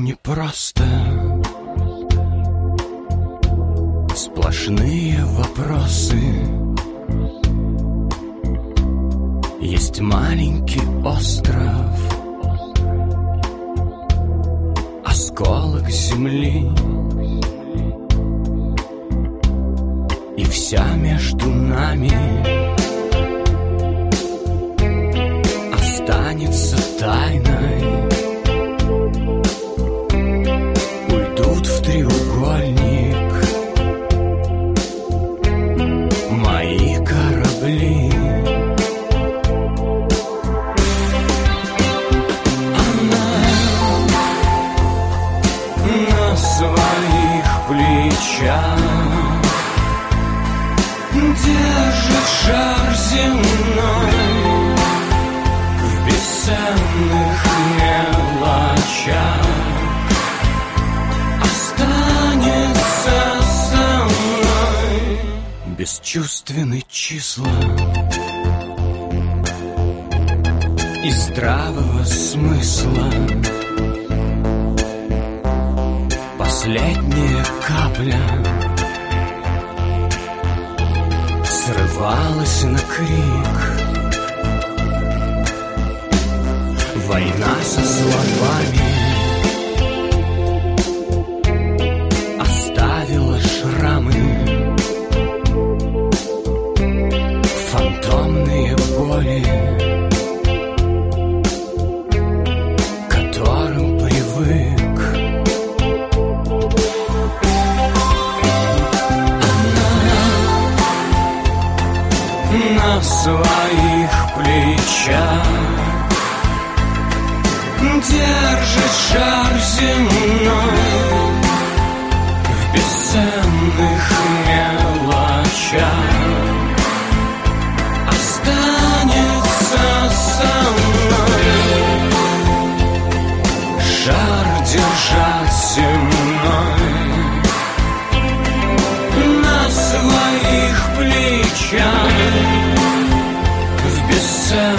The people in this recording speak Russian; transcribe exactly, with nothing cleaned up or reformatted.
непросто. Сплошные вопросы. Есть маленький остров, осколок земли, и вся между нами останется тайной. Уйдут в треугольник мои корабли. На своих плечах держит шар земной, в бесценных мелочах останется со мной. Бесчувственны числа и здравого смысла. Последняя капля срывалась на крик. Война со словами оставила шрамы, фантомные боли, к которым привык. На своих плечах держит шар земной, в бесценных мелочах останется со мной. Шар держать земной на своих плечах, в бесценных